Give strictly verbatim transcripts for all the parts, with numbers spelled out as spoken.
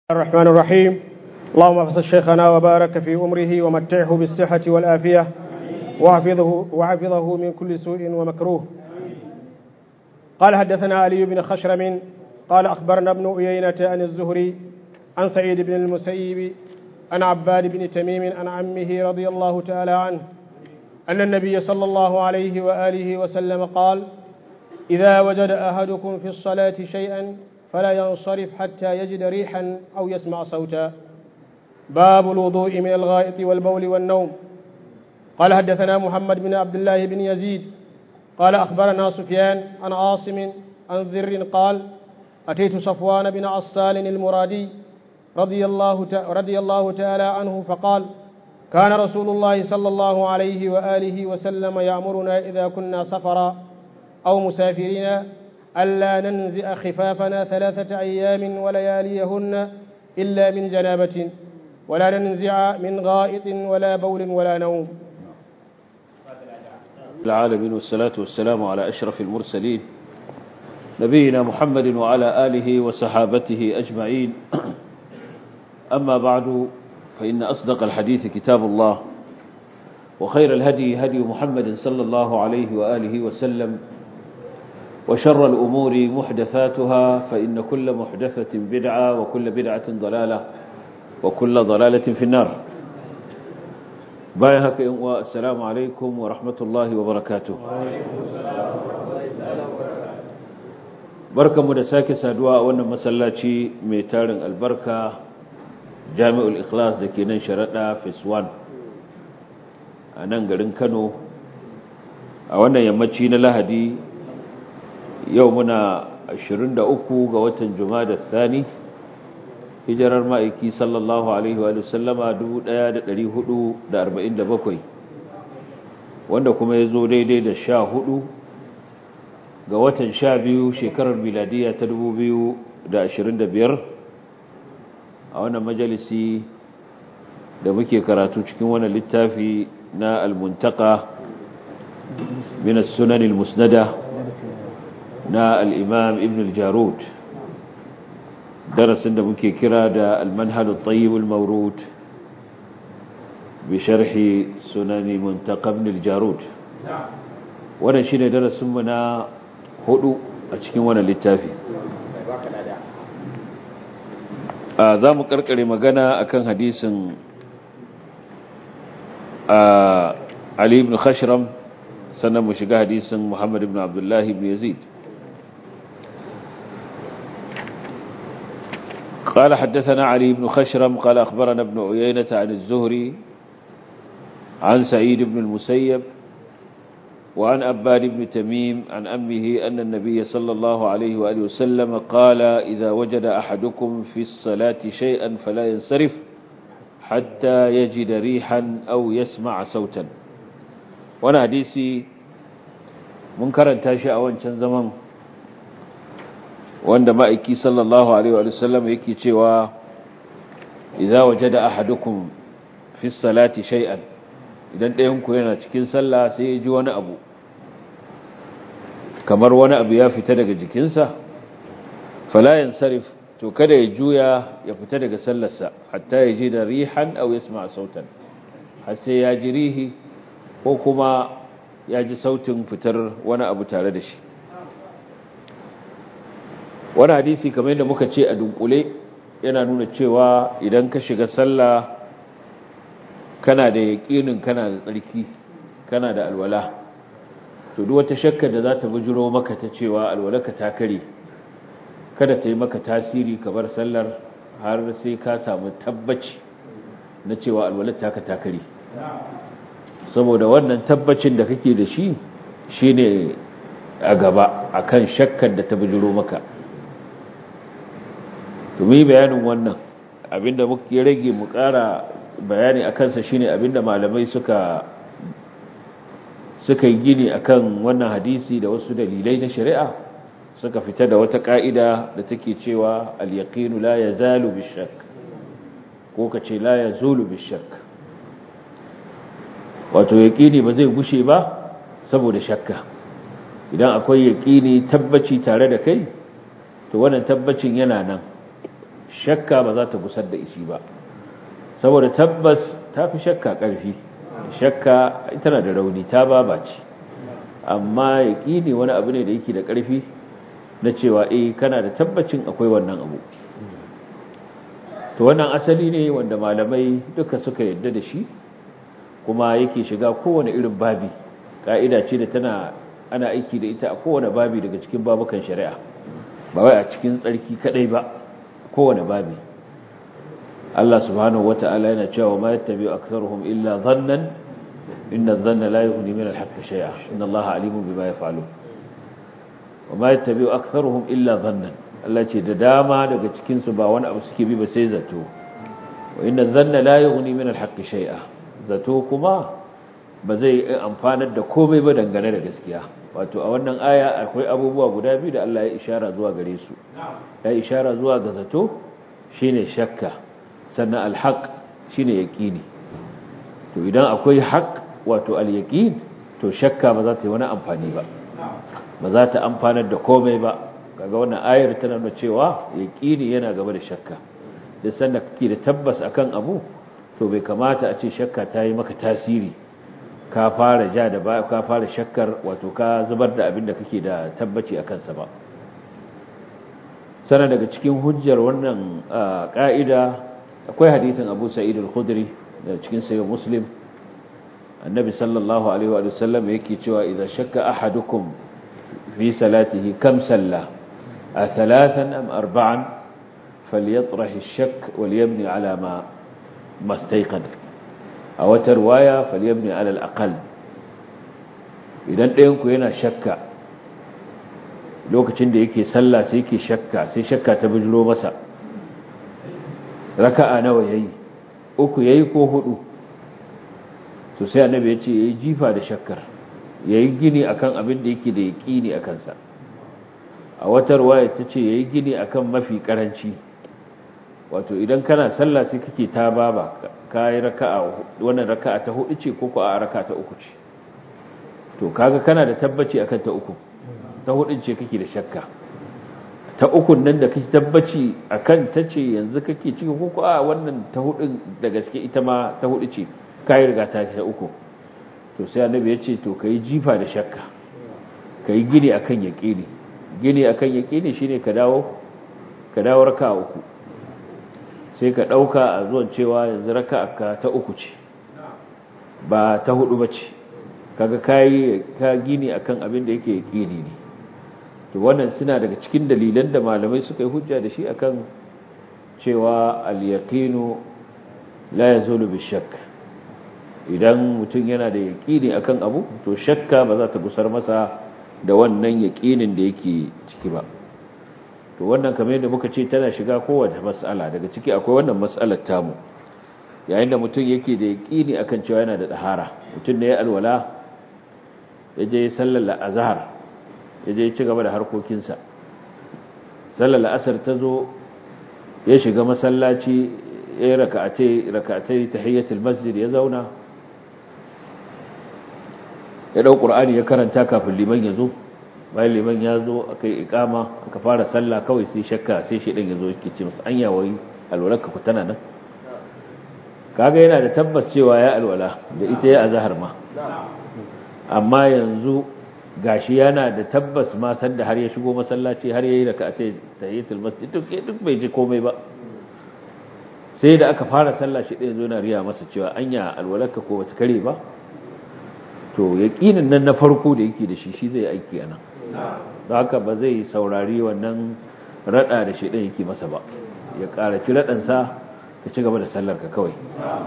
الرحمن الرحيم. اللهم احفظ شيخنا وبارك في أمره ومتعه بالصحة والآفية وحفظه, وحفظه من كل سوء ومكروه. قال حدثنا علي بن خشرم قال أخبرنا ابن عيينة عن الزهري عن سعيد بن المسيب عن عباد بن تميم عن عمه رضي الله تعالى عنه أن النبي صلى الله عليه وآله وسلم قال: إذا وجد أحدكم في الصلاة شيئا فلا ينصرف حتى يجد ريحا أو يسمع صوتا. باب الوضوء من الغائط والبول والنوم. قال حدثنا محمد بن عبد الله بن يزيد قال أخبرنا سفيان عن عاصم عن ذر قال: أتيت صفوان بن عسال المرادي رضي الله, رضي الله تعالى عنه فقال: كان رسول الله صلى الله عليه وآله وسلم يأمرنا إذا كنا سفرا أو مسافرين ألا ننزع خفافنا ثلاثة أيام ولياليهن إلا من جنابة، ولا ننزع من غائط ولا بول ولا نوم. العالمين، والصلاة والسلام على أشرف المرسلين نبينا محمد وعلى آله وصحابته أجمعين. أما بعد، فإن أصدق الحديث كتاب الله، وخير الهدي هدي محمد صلى الله عليه وآله وسلم، وشر الأمور محدثاتها، فإن كل محدثة بدعة وكل بدعة ضلالة وكل ضلالة في النار. بايهك والسلام عليكم ورحمة الله وبركاته. بركة مدساك سادواء وانا مسلاتي ميتارن البركة جامع الإخلاص ذكي ننشرتنا في سوان أنا نقرن كانوا وانا يمتشين لهدي يومنا عشرين دا أكو قوة جماد الثاني hijirar ma'aiki sallallahu alaihi wa sallama dubu ɗaya da ɗari hudu da arba'in da bakwai, wanda kuma ya zo daidai da sha hudu ga watan sha biyu shekarar miladiya ta dubu biyu da ashirin da biyar, a wannan majalisi da muke karatu cikin wannan littafi na al-muntaka min as-sunan al-musnada na al-imam ibn al-jarud, darasin da muke kira da al-manhal at-tayyib al-mawrud bi sharhi sunan muntaka ibn al-jarud. wannan shine darasin mu na hudu a cikin wannan littafi. a zamu karkare magana akan hadisin Ali ibn Khashram, sannan mu shiga hadisin Muhammad ibn Abdullah ibn Yazid. قال حدثنا علي بن خشرم قال أخبرنا ابن عيينة عن الزهري عن سعيد بن المسيب وعن أباد بن تميم عن أمه أن النبي صلى الله عليه وآله وسلم قال: إذا وجد أحدكم في الصلاة شيئا فلا ينصرف حتى يجد ريحا أو يسمع صوتا. وانا حديثي منكرا تاشي أولا زمان wanda ma'aiki sallallahu alaihi wa sallam yake cewa idza wajada ahadukum fi salati shay'an, idan ɗayan ku yana cikin sallah sai ya ji wani abu kamar wani abu ya fita daga jikinsa, fala yansarif, to kada ya juya ya fita daga sallarsa hatta ya ji da rihan aw yasma sautan, har sai ya ji rihi ko kuma ya ji sautin fitar wani abu tare da shi. wani hadisi kamar yadda muka ce a dunkule yana nuna cewa idan ka shiga sallah kana da yaƙinin kana da tsarki, kana da alwala, to duk wata shakka da za ta bujiro maka ta cewa alwalarka ta kare, kada ta yi maka tasiri ka bar sallar har sai ka samu tabbaci na cewa alwalar taka ta kare. saboda wannan tabbacin da kake da shi shine a gaba akan shakkar da ta bujiro maka. to mu yi bayanin wannan, abinda muke rage mu ƙara bayani a kansa shine abinda malamai suka suka yi gini akan wannan hadisi da wasu dalilai na shari'a, suka fita da wata ka'ida da take cewa al-yaqinu la yazalu bish-shakk, ko kace la yazulu bish-shakk. wato yaqini ba zai gushe ba saboda shakka. idan akwai yaqini tabbaci tare da kai, to wannan tabbacin yana nan, shakka ba za ta gusar da ishi ba saboda tabbas ta fi shakka ƙarfi shakka tana da rauni ta babace amma yaƙini wani abu ne da yake da ƙarfi na cewa eh kana da tabbacin akwai wannan abu to wannan asali ne wanda malamai duka suka yadda da shi kuma yake shiga kowane irin babi ka'ida ce da tana ana aiki da ita a kowane babi daga cikin babukan shari'a ba wai a cikin tsarki kadai ba kowane babi Allah subhanahu wata'ala yana cewa ma yattabi'u aktharuhum illa dhannan inna adh-dhanna la yughni min al-haqqi shay'a inna Allaha alimun bima yaf'alun wa ma yattabi'u aktharuhum illa dhannan Allah ce da dama daga cikin su ba wani abu suke bi ba sai zato wa inna adh-dhanna la yughni min al-haqqi shay'a zato kuma ba zai amfanar da komai ba dangane da gaskiya wato a wannan aya akwai abubuwa guda biyu da Allah ya ishara zuwa gare su ya ishara zuwa ga zato shine shakka sannan al-haq shine yaqini to idan akwai haq wato al-yaqin to shakka ba za ta yi wani amfani ba ba za ta amfanar da komai ba kaga wannan ayar tana nuna cewa yaqini yana gaba da shakka da sanda kake da tabbas akan abu to bai kamata a ce shakka ta yi maka tasiri ka fara ja da ba ka fara shakkar wato ka zubar da abin da kake da tabbaci a kansa ba sana daga cikin hujjar wannan ka'ida akwai hadisin Abu Sa'id al-Khudri da cikin sahih Muslim annabi sallallahu alaihi wa sallam yake cewa idza shakka ahadukum fi salatihi kam salla a thalathan am arba'an falyatrah ash-shakk walyabni ala ma mastayqan a wata ruwaya falyabni alal aqal idan ɗayan ku yana shakka lokacin da yake sallah sai yake shakka sai shakka ta bijiro masa raka'a nawa yayi uku yayi ko hudu to sai annabi ya ce yayi jifa da shakkar yayi gini akan abin da yake da yaqini akan sa a wata ruwaya tace yayi gini akan mafi karanci wato idan kana sallah sai kake ta baba kai raka'a wannan raka'a ta hudu ce ko ko a raka'a ta uku ce to kaga kana da tabbaci akan ta uku ta hudun ce kake da shakka ta ukun nan da kake tabbaci akan ta ce yanzu kake ciki ko ko a wannan ta hudun da gaske ita ma ta hudu ce kai riga ta ta uku to sai annabi ya ce to kai jifa da shakka kai gini akan yaqini gini akan yaqini shine ka dawo ka dawo raka'a uku sai ka ɗauka a zuwan cewa yanzu raka ta uku ce ba ta hudu ba ce kaga kayi ka gini akan abin da yake yaqini ne to wannan suna daga cikin dalilan da malamai suka yi hujja da shi akan cewa al-yaqinu la yazulu bi-shakk idan mutum yana da yaqini akan abu to shakka ba za ta gusar masa da wannan yaqinin da yake ciki ba to wannan kamar yadda muka ce tana shiga kowace mas'ala daga ciki akwai wannan mas'alar tamu yayin da mutum yake da yaqini akan cewa yana da dahara mutum ne ya alwala yaje sallar azhar yaje ya ci gaba da harkokinsa sallar asar tazo ya shiga masallaci ya raka'atai raka'atai tahiyatul masjid ya zauna ya dau qur'ani ya karanta kafin liman ya zo bayan liman ya zo aka yi ikama aka fara sallah kawai sai shakka sai shi ɗin ya zo yake ce masa an yawayi alwalarka ku tana nan kaga yana da tabbas cewa ya alwala da ita ya azhar ma amma yanzu gashi yana da tabbas ma sanda har ya shigo masallaci har yayi rak'atai tahiyatul masjid duk duk bai ji komai ba sai da aka fara sallah shi ɗin ya zo yana riya masa cewa anya alwalarka ko bata kare ba to yaqinin nan na farko da yake da shi shi zai aiki anan da haka ba zai saurari wannan rada da shi ɗin yake masa ba ya ƙaraci raɗansa ka ci gaba da sallar ka kawai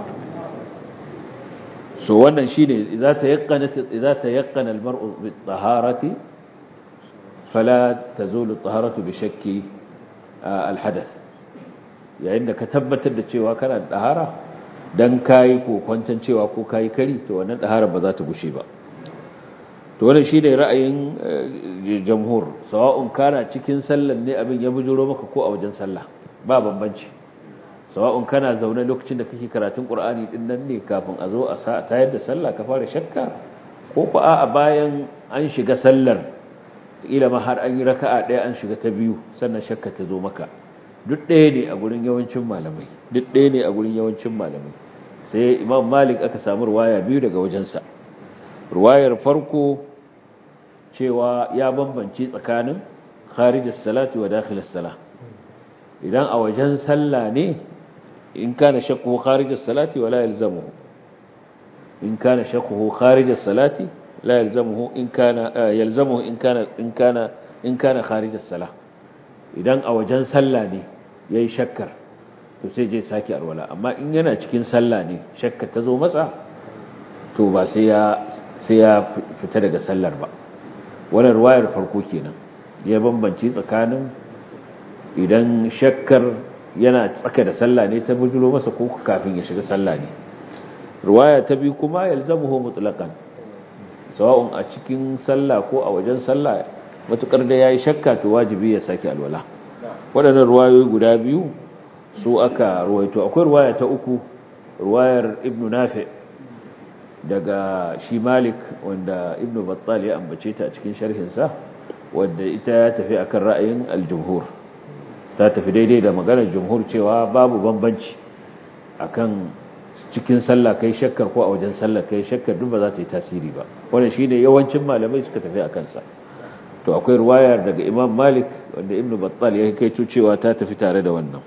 so wannan shine idza tayaqqana idza tayaqqana almar'u bit-taharati fala tazulu at-taharatu bi shakki al-hadath yayin da ka tabbatar da cewa kana da tahara dan kai ko kwantan cewa ko kai kari to wannan tahara ba za ta gushe ba to wannan shine ra'ayin jamhur sawa'un kana cikin sallan ne abin ya bujuro maka ko a wajen sallah ba bambanci sawa'un kana zaune lokacin da kake karatun Qur'ani din nan ne kafin a zo a sa tayar da sallah ka fara shakka ko ko a bayan an shiga sallar kila ma har an yi raka'a daya an shiga ta biyu sannan shakka ta zo maka duk ɗaya ne a gurin yawancin malamai duk ɗaya ne a gurin yawancin malamai sai Imam Malik aka samu ruwaya biyu daga wajensa. Ruwayar farko cewa ya bambance tsakanin kharijus salati wa dakhilus salah. Idan a wajen sallah ne in kana shakku kharijus salati wala yalzamuhu in kana shakku kharijus salati la yalzamuhu in kana yalzamuhu in kana in kana in kana kharijus salah. Idan a wajen sallah ne yayi shakkar to sai je saki alwala, amma in yana cikin sallah ne shakkar ta zo masa to ba sai ya sai ya fita daga sallar ba. Wannan ruwayar farko kenan ya bambanci tsakanin idan shakkar yana tsaka da sallah ne ta bujulo masa ko kafin ya shiga sallah ne. Ruwaya ta biyu kuma yalzamuhu mutlaqan, sawa'un a cikin sallah ko a wajen sallah matukar da yayi shakka to wajibi ya saki alwala. Waɗannan ruwayoyi guda biyu su aka ruwaito. Akwai ruwaya ta uku, ruwayar Ibn Nafi daga shi Malik wanda Ibn Battal ya ambace ta a cikin sharhinsa, wanda ita ya tafi akan ra'ayin al-jumhur, ta tafi daidai da maganar jumhur cewa babu bambanci akan cikin sallah kai shakkar ko a wajen sallah kai shakkar duk ba za ta yi tasiri ba. Wannan shine yawancin malamai suka tafi akan sa. To akwai ruwayar daga Imam Malik wanda Ibn Battal ya kaito cewa ta tafi tare da wannan.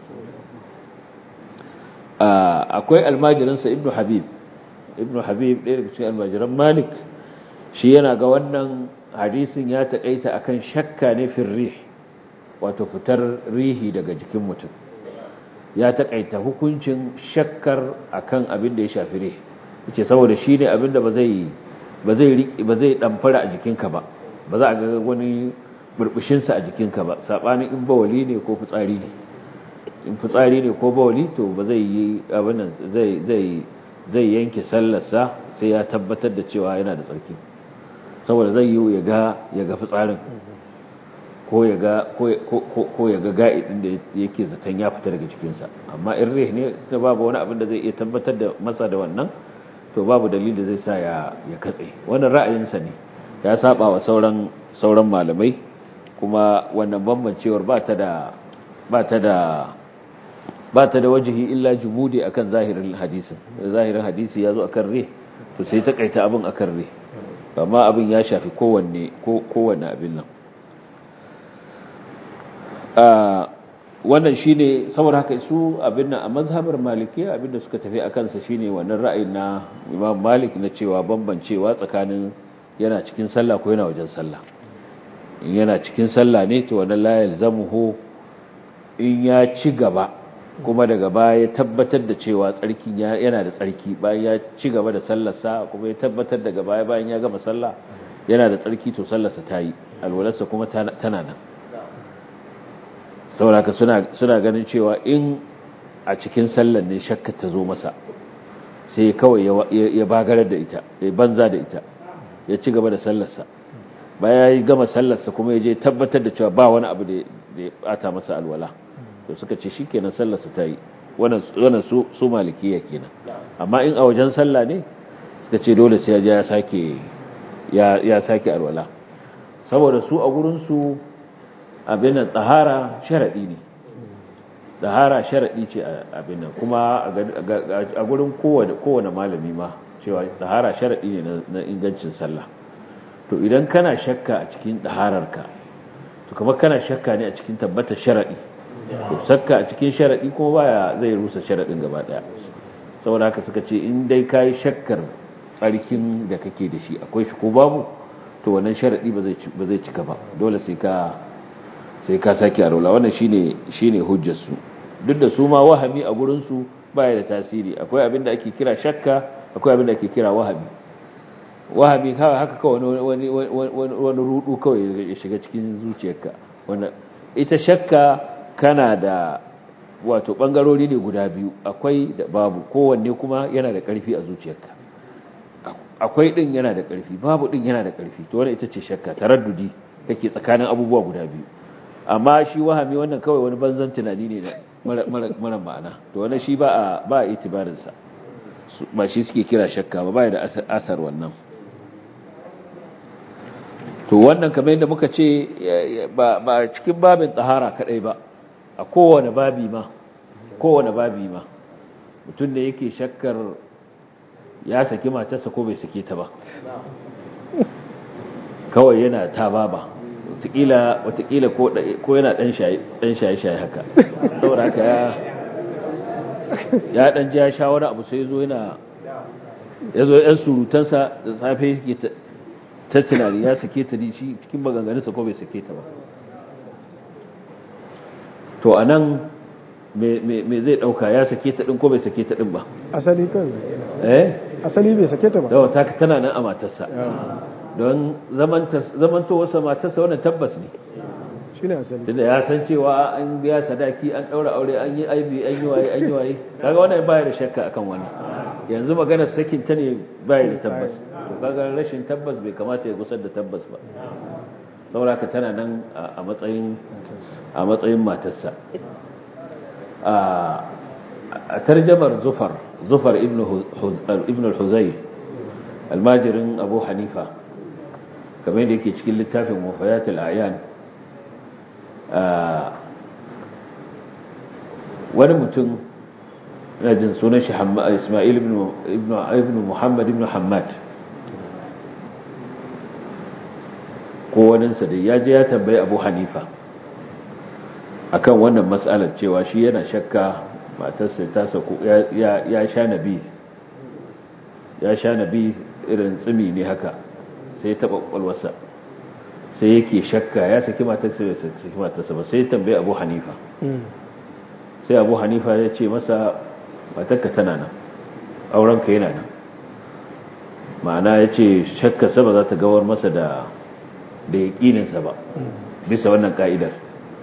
Akwai almajiransa Ibn Habib Ibn Habib ɗaya daga cikin almajiran Malik, shi yana ga wannan hadisin ya taƙaita akan shakka ne firrih, wato fitar rihi daga jikin mutum. Ya taƙaita hukuncin shakkar akan abin da ya shafi rihi, yace saboda shi ne abin da ba zai ba zai riki ba zai damfara a jikinka ba, ba za a ga wani burbushin sa a jikinka ba, sabanin in bawali ne ko fitsari ne. In fitsari ne ko bawali to ba zai yi abin nan zai zai zai yanke sallarsa sai ya tabbatar da cewa yana da tsarki, saboda zai yi ya ga ya ga fitsarin ko ya ga ko ya ga ga'idin da yake zaton ya fita daga jikinsa. Amma in rih ne ta babu wani abin da zai iya tabbatar da masa da wannan, to babu dalili da zai sa ya ya katse. Wannan ra'ayinsa ne, ya saba wa sauran sauran malamai, kuma wannan bambancewar ba ta da ba ta da ba ta da wajihi illa jumudi akan zahirin hadisin. Zahirin hadisi yazo akan rih, to sai ta kaita abin akan rih, amma abin ya shafi kowanne ko kowanne abin nan. Wannan shine saboda haka su abin nan a mazhabar malikiya abinda suka tafi akan sa shine wannan ra'ayin na Imam Malik na cewa bambancewa tsakanin yana cikin sallah ko yana wajen sallah. In yana cikin sallah ne to wannan la yalzamuhu in ya ci gaba kuma daga baya ya tabbatar da cewa tsarkin yana da tsarki, bayan ya ci gaba da sallarsa kuma ya tabbatar daga baya bayan ya gama sallah yana da tsarki, to sallarsa ta yi, alwalarsa kuma tana nan. Saboda suna suna ganin cewa in a cikin sallar ne shakka ta zo masa sai kawai ya bagarar da ita, ya banza da ita, ya ci gaba da sallarsa, bayan ya gama sallarsa kuma ya je tabbatar da cewa ba wani abu da ya bata masa alwala, to suka ce shikenan sallarsa ta yi. Wannan wannan su su malikiya kenan. Amma in a wajen sallah ne suka ce dole sai ya ya sake ya ya sake alwala, saboda su a gurin su abin nan tsahara sharadi ne. Tsahara sharadi ce abin nan, kuma a gurin kowane kowane malami ma cewa tsahara sharadi ne na ingancin sallah. To idan kana shakka a cikin tsahararka, to kamar kana shakka ne a cikin tabbatar sharadi. To shakka a cikin sharadi kuma baya zai rusa sharadin gaba daya. Saboda haka suka ce in dai kai shakkar tsarkin da kake da shi akwai shi ko babu, to wannan sharadi ba zai ba zai cika ba, dole sai ka sai ka saki alwala. Wannan shine shine hujjar su. Duk da su ma wahami a gurin su baya da tasiri. Akwai abin da ake kira shakka, akwai abin da ake kira wahami. Wahami haka kawai wani wani wani rudu kawai ya shiga cikin zuciyarka. Wannan ita shakka kana da wato bangarori ne guda biyu, akwai da babu, kowanne kuma yana da ƙarfi a zuciyarka. Akwai din yana da ƙarfi, babu din yana da ƙarfi, to wannan ita ce shakka, taraddudi kake tsakanin abubuwa guda biyu. Amma shi wahami wannan kawai wani banzan tunani ne mara mara ma'ana, to wannan shi ba a ba a itibarin sa, ba shi suke kira shakka ba, ba da asar wannan. To wannan kamar yadda muka ce ba ba cikin babin tahara kadai ba, a kowane babi ma kowane babi ma mutum da yake shakkar ya saki matarsa ko bai sake ta ba kawai yana ta baba watakila watakila ko yana dan shaye dan shaye shaye haka saboda haka ya ya dan ji ya shawara abu sai yazo yana yazo yan surutansa da safe yake ta tunani ya sake ta shi cikin maganganunsa ko bai sake ta ba to anan me me me zai dauka ya sake ta din ko bai sake ta din ba asali kan eh asali bai sake ta ba to ta tana nan a matarsa don zamanto wasa matarsa wannan tabbas ne shi ne asali tunda ya san cewa an biya sadaki an daura aure an yi aibi an yi waye an yi waye kaga wannan baya da shakka akan wani yanzu maganar sakin ta ne baya da tabbas to kaga rashin tabbas bai kamata ya gusar da tabbas ba saboda ka tana nan a matsayin a matsayin matarsa a tarjamar zufar zufar ibn ibn al-huzayl almajirin abu hanifa kamar da yake cikin littafin wafayatul ayan wani mutum na jin sunan shi Ismail ibn Muhammad ibn Hammad ko waninsa da ya je ya tambayi Abu Hanifa akan wannan mas'alar cewa shi yana shakka matarsa ta saku ya sha nabi ya sha nabi irin tsimi ne haka sai ya taba kwalwarsa sai yake shakka ya saki matarsa ya saki matarsa ba sai ya tambaye Abu Hanifa sai Abu Hanifa ya ce masa matarka tana nan aurenka yana nan ma'ana ya ce shakkarsa ba za ta gawar masa da da yaƙininsa ba bisa wannan ka'idar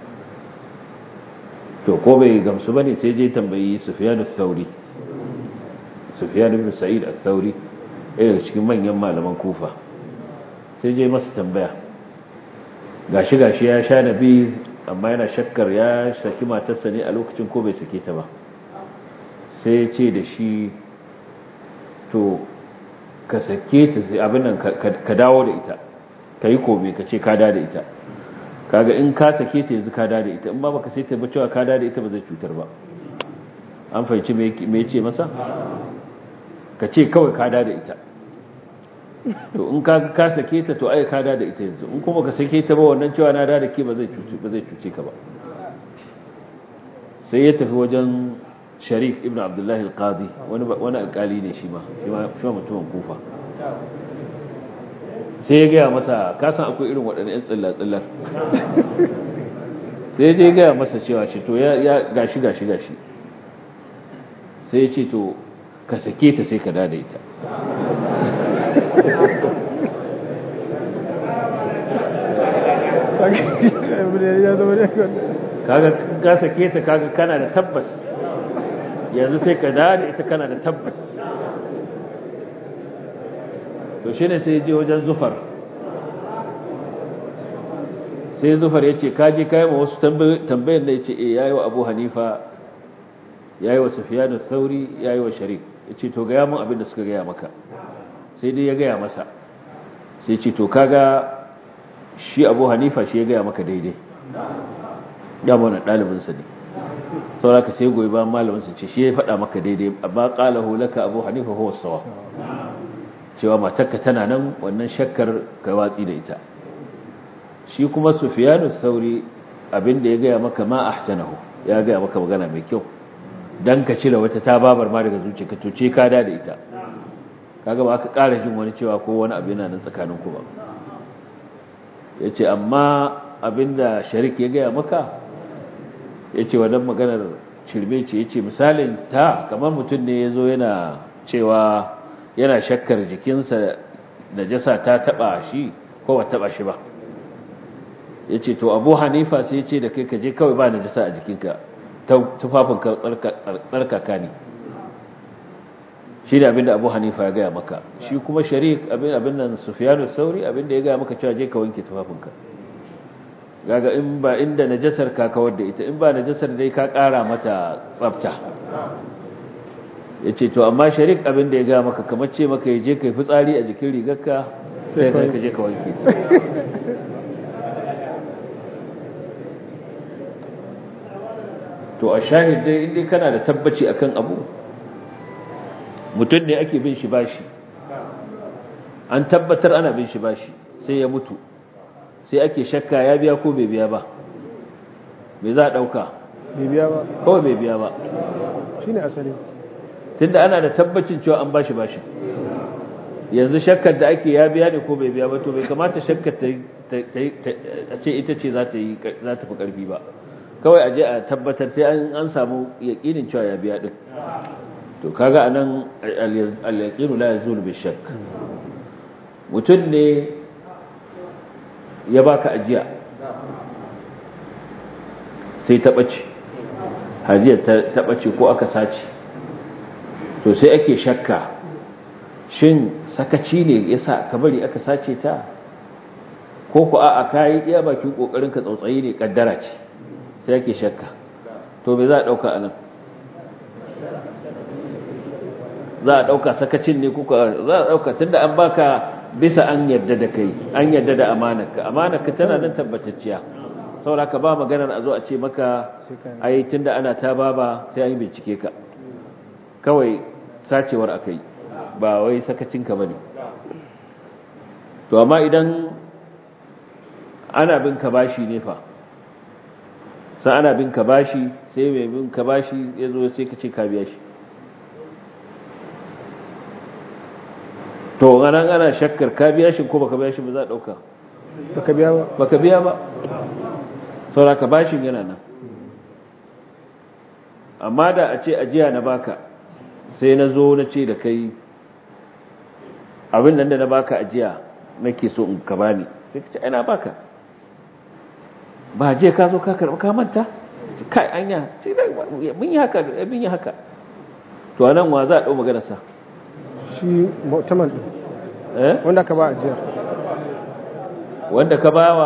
to ko bai gamsu bane sai je tambayi Sufyan al-Thawri Sufyan ibn Sa'id al-Thawri ɗaya cikin manyan malaman Kufa sai je masa tambaya gashi gashi ya sha nabi amma yana shakkar ya saki matarsa ne a lokacin ko bai sake ta ba sai ya ce da shi to ka sake ta abin nan ka dawo da ita ka yi kome ka ce ka da ita kaga in ka sake ta yanzu ka da ita in ba baka sai ta ba cewa ka da ita ba zai cutar ba an fahimci me ya ce masa ka ce kawai ka da ita to in ka ka sake ta to ai ka da ita yanzu in kuma ka sake ta ba wannan cewa na da da ke ba zai cuce ba zai cuce ka ba sai ya tafi wajen Sharif ibn Abdullah al-Qadi wani wani alƙali ne shi ma shi ma shi mutumin Kufa sai ya gaya masa ka san akwai irin waɗannan ƴan tsilla-tsillar sai ya je gaya masa cewa shi to ya gashi gashi gashi sai ya ce to ka sake ta sai ka dada ita kaga ka sake ta kaga kana da tabbas yanzu sai ka dada ita kana da tabbas to shine sai je wajen Zufar sai Zufar yace kaje kai ma wasu tambayar da yace eh yayi wa Abu Hanifa yayi wa Sufyan al-Thawri yayi wa Sharik yace to ga ya mun abin da suka ga ya maka sai dai ya ga ya masa sai yace to kaga shi Abu Hanifa shi ya ga ya maka daidai ya mana dalibin sa ne saboda sai goyi ba malamin sa ce shi ya faɗa maka daidai amma qalahu laka Abu Hanifa huwa as-sawab cewa matarka tana nan wannan shakkar kai watsi da ita shi kuma Sufyanu Sauri abinda ya gaya maka ma ahsanahu ya gaya maka magana mai kyau dan ka cire wata ta babar ma daga zuciyarka to ce ka da da ita kaga ba ka ƙara jin wani cewa ko wani abu yana nan tsakanin ku ba yace amma abinda Sharik ya gaya maka yace wannan maganar shirme ce yace misalin ta kamar mutum ne yazo yana cewa yana shakkar jikinsa najasa ta taba shi ko ba taba shi ba yace to Abu Hanifa sai yace da kai ka je kawai ba najasa a jikinka tufafinka tsarkaka ne shi da abinda Abu Hanifa ya gaya maka shi kuma Sharik abin abin nan Sufyanu Sauri abinda ya gaya maka cewa je ka wanke tufafinka gaga in ba inda najasar ka kawar da ita in ba najasar dai ka kara mata tsafta ya ce to amma Sharik abin da ya ga maka kamar ce maka ya je kai fitsari a jikin rigarka sai ka je ka wanke to a shahid dai inda kana da tabbaci akan abu, mutum ne ake bin shi bashi, an tabbatar ana bin shi bashi sai ya mutu, sai ake shakka ya biya ko bai biya ba, me za a ɗauka? bai biya ba, kawai bai biya ba, shi ne asali. tunda ana da tabbacin cewa an bashi bashi, yanzu shakkar da ake ya biya ne ko bai biya ba, to bai kamata shakkar ta a ce ita ce za ta fi ƙarfi ba, kawai aje a tabbatar sai an samu yaƙinin cewa ya biya ɗin. to kaga anan al-yaqinu la yazulu bi shakk. mutum ne ya baka ajiya sai ta ɓace, hajiyar ta ɓace ko aka sace, to sai ake shakka shin sakaci ne yasa ka bari aka sace ta, ko ku a'a kai iya bakin kokarin ka tsautsayi ne, kaddara ce, sai ake shakka. to me za a dauka anan? za a dauka sakacin ne ko za a dauka tunda an baka bisa an yarda da kai, an yarda da amanarka, amanarka tana nan tabbatacciya, saboda ka ba maganar a zo a ce maka ai tunda ana ta baba sai an yi bincike ka, kawai sacewar akai, ba wai sakacinka bane. to amma idan ana bin ka bashi ne fa, sai ana bin ka bashi, sai mai bin ka bashi ya zo sai ka ce ka biya shi, to anan ana shakkar ka biya shi ko baka biya shi ba za a dauka baka biya ba, baka biya ba, saboda ka bashin yana nan. amma da a ce ajiya na baka, sai na zo na ce da kai abin nan da na baka ajiya nake so in ka bani, sai ka ce ina baka, ba je ka zo ka karɓi ka manta, kai anya sai mun yi haka mun yi haka, to anan wa za a dau maganar sa? shi mu'taman din eh wanda ka ba ajiyar, wanda ka bawa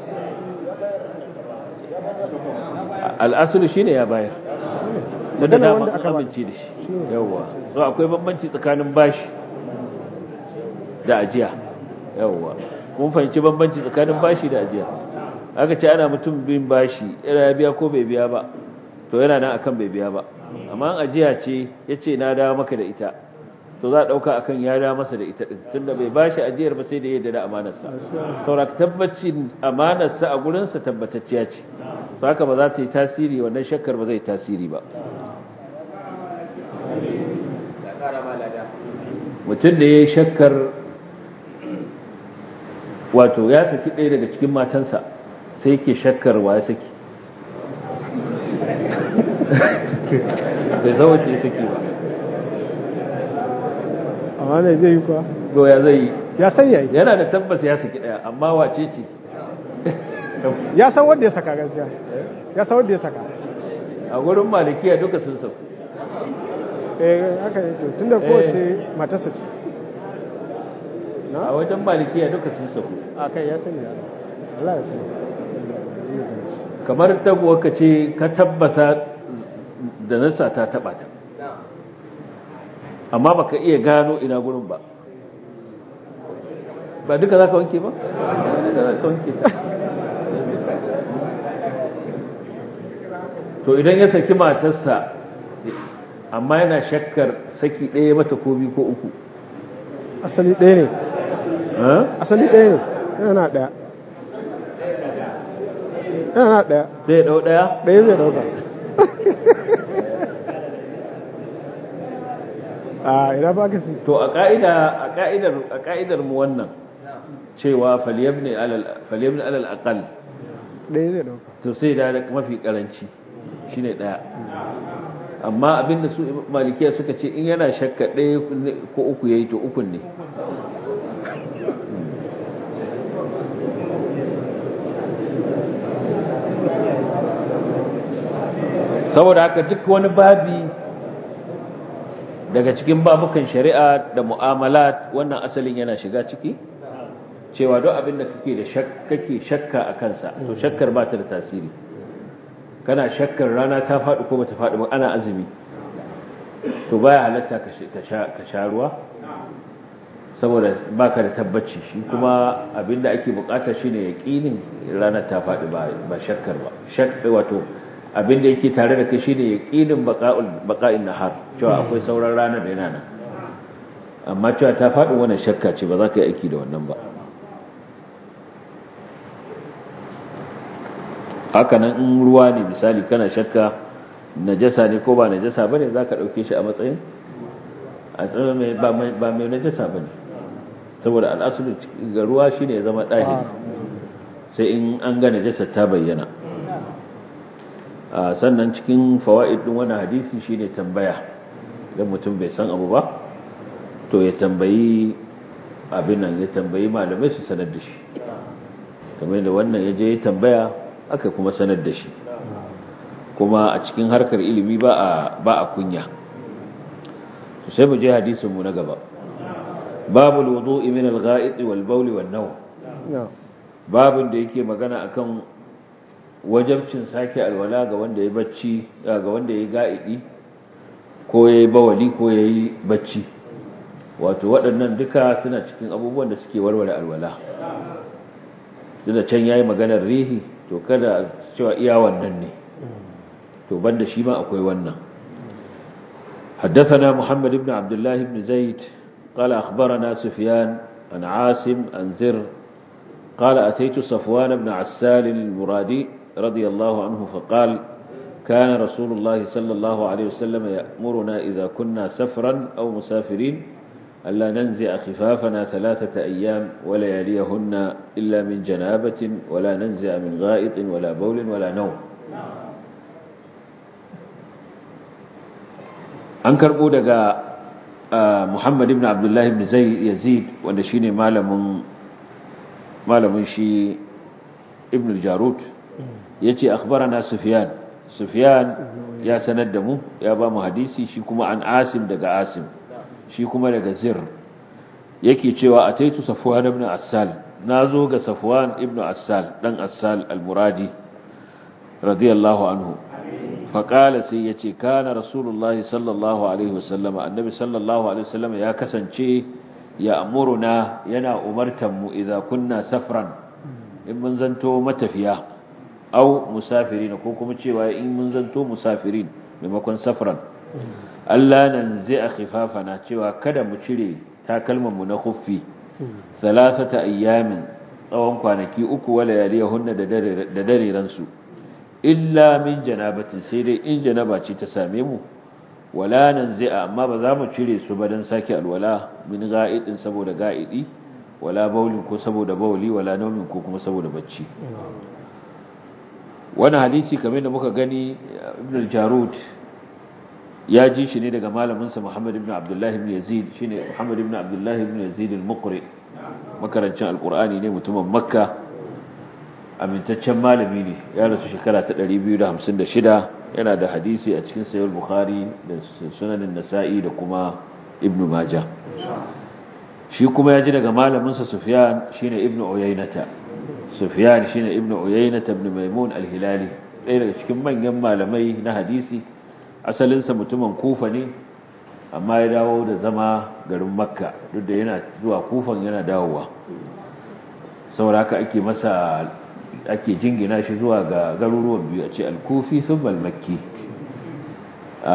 al'asulu shine ya bayar, tunda da mun amince da shi. yawa so akwai bambanci tsakanin bashi da ajiya. yawa kun fahimci bambanci tsakanin bashi da ajiya? aka ce ana mutum bin bashi, yana ya biya ko bai biya ba, to yana nan akan bai biya ba. amma an ajiya ce yace na dawo maka da ita, to za a dauka akan ya dawo masa da ita din, tunda bai bashi ajiyar ba sai da yadda da amanarsa, saboda tabbacin amanarsa a gurin sa tabbatacciya ce, so haka ba za ta yi tasiri, wannan shakkar ba zai tasiri ba. mutum da ya yi shakkar wato ya saki ɗaya daga cikin matansa, sai ke shakkar wa ya saki, bai zama ce saki ba, amma ne zai yi kuwa to ya zai yi? ya san yayi, yana da tabbas ya saki ɗaya, amma wace ce? ya san wanda ya saka, gaskiya ya san wanda ya saka. a gurin malikiya duka sun sauku. eh haka yake, tunda kowace matarsa ce. a wajen malikiya duka sun sauku. a kai ya sani, Allah ya sani. kamar tabuwa ka ce ka tabbasa da nasa ta taba ta, amma baka iya gano ina gurin ba, ba duka za ka wanke ba? duka za ka wanke ta. to idan ya saki matarsa amma yana shakkar saki ɗaya mata ko biyu ko uku, asali ɗaya ne, asali ɗaya ne, yana ɗaya, yana ɗaya, sai ya ɗau ɗaya ɗaya zai ɗauka. a ina ba ka si to a ƙa'ida a ƙa'idar a ƙa'idar mu wannan cewa falyabni alal falyabni alal aqal, ɗaya zai ɗauka, to sai da mafi karanci shine ɗaya. amma abinda su malikiya suka ce in yana shakka ɗaya ko uku yayi to ukun ne. saboda haka duk wani babi daga cikin babukan shari'a da mu'amalat, wannan asalin yana shiga ciki, cewa duk abin da kake da kake shakka a kansa, to shakkar ba ta da tasiri. kana shakkar rana ta faɗi ko bata faɗi ba, ana azumi, to baya halatta ka sha ruwa saboda baka da tabbaci. shi kuma abinda ake bukata shine yaqinin ranar ta faɗi ba ba shakkar ba. shakka wato abin da yake tare da kai shine yaqinin baqa'ul baqa'in nahar cewa akwai sauran rana da yana nan amma cewa ta faɗi wannan shakka ce ba za ka yi aiki da wannan ba haka nan in ruwa ne misali kana shakka najasa ne ko ba najasa bane za ka ɗauke shi a matsayin a tsaye ba mai najasa bane saboda al'asulu ga ruwa shine ya zama ɗahiri sai in an ga najasa ta bayyana sannan cikin fawaid din wannan hadisi shine tambaya idan mutum bai san abu ba to ya tambayi abin nan ya tambayi malamai su sanar da shi kamar da wannan ya je ya tambaya aka kuma sanar da shi kuma a cikin harkar ilimi ba a ba a kunya to sai mu je hadisin mu na gaba babul wudu'i min al-gha'it wal bawl wan nawm babun da yake magana akan wajabcin sake alwala ga wanda ya bacci ga wanda ya ga'idi ko yayi bawali ko yayi bacci wato waɗannan duka suna cikin abubuwan da suke warware alwala da can yayi maganar rihi to kada cewa iya wannan ne to banda shi ma akwai wannan حدثنا محمد بن عبد الله بن زيد قال أخبرنا سفيان عن عاصم عن زر قال أتيت صفوان بن عسال المرادي رضي الله عنه فقال كان رسول الله صلى الله عليه وسلم يأمرنا إذا كنا سفرا أو مسافرين ألا ننزع خفافنا ثلاثة أيام ولياليهن إلا من جنابة ولا ننزع من غائط ولا بول ولا نوم أنكر بودك محمد بن عبد الله بن زيد يزيد ونشيني مالم مالم شي ابن الجارود يتي أخبرنا سفيان سفيان يا سندمو يا بام حديثي شي كما عن عاصم دغ عاصم shi kuma daga zir yake cewa ataitu safwan ibn assal nazo ga safwan ibn assal dan assal al-muradi radiyallahu anhu faqala sai yace kana rasulullahi sallallahu alaihi wasallam annabi sallallahu alaihi wasallam ya kasance ya amuruna yana umartan mu idza kunna safran in mun zanto matafiya au musafirin ko kuma cewa in mun zanto musafirin maimakon safran Allah nan zai a khifafana cewa kada mu cire takalmanmu na khuffi salasata ayyamin tsawon kwanaki uku wala yaliyahunna da dareran su illa min janabatin sai dai in janaba ce ta same mu wala nan zai amma ba za mu cire su ba dan sake alwala min ga'idin saboda ga'idi wala baulin ko saboda bauli wala naumin ko kuma saboda bacci wannan hadisi kamar da muka gani Ibn al-Jarud ya ji shi ne daga malaminsa Muhammad ibn Abdullah ibn Yazid shine Muhammad ibn Abdullah ibn Yazid al-Muqri makarancin alqur'ani ne mutumin Makka amintaccen malami ne ya rasu shekara ta ɗari biyu da hamsin da shida yana da hadisi a cikin sahih al-Bukhari da sunan an-Nasa'i da kuma Ibn Majah shi kuma ya ji daga malaminsa Sufyan shine Ibn Uyaynata Sufyan shine Ibn Uyaynata ibn Maimun al-Hilali ɗaya daga cikin manyan malamai na hadisi asalinsa mutumin Kufa ne amma ya dawo da zama garin Makka duk da yana zuwa Kufan yana dawowa sauraka ake masa ake jingina shi zuwa ga garuruwan biyu a ce al-Kufi thumma al-Makki a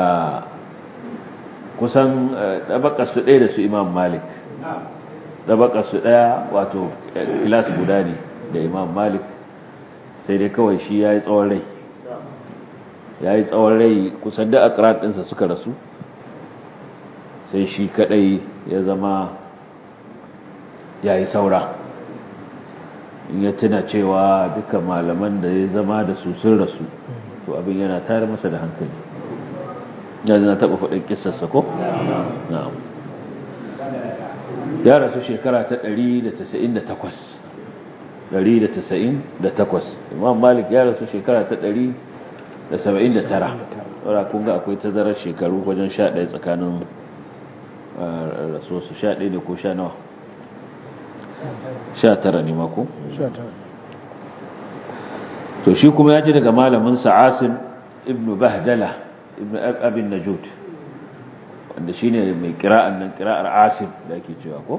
kusan dabakar su ɗaya da su Imam Malik dabakar su ɗaya wato class guda ne da Imam Malik sai dai kawai shi yayi tsawon rai ya yi tsawon rai kusan da akirar ɗinsa suka rasu sai shi kaɗai ya zama ya yi saura in ya tuna cewa duka malaman da ya zama da su sun rasu to abin yana tare masa da hankali ya zana taɓa faɗin ƙisarsa ko? na'am ya rasu shekara ta ɗari da tasa'in da takwas ɗari da tasa'in da takwas imam malik ya rasu shekara ta ɗari da saba'in da tara wadda kun ga akwai tazarar shekaru wajen sha ɗaya tsakanin rasuwarsu sha ɗaya ne ko sha nawa sha tara ne mako to shi kuma ya ji daga malaminsa asim ibn bahdala ibn abin najud wanda shi ne mai kira'an nan kira'ar asim da ake cewa ko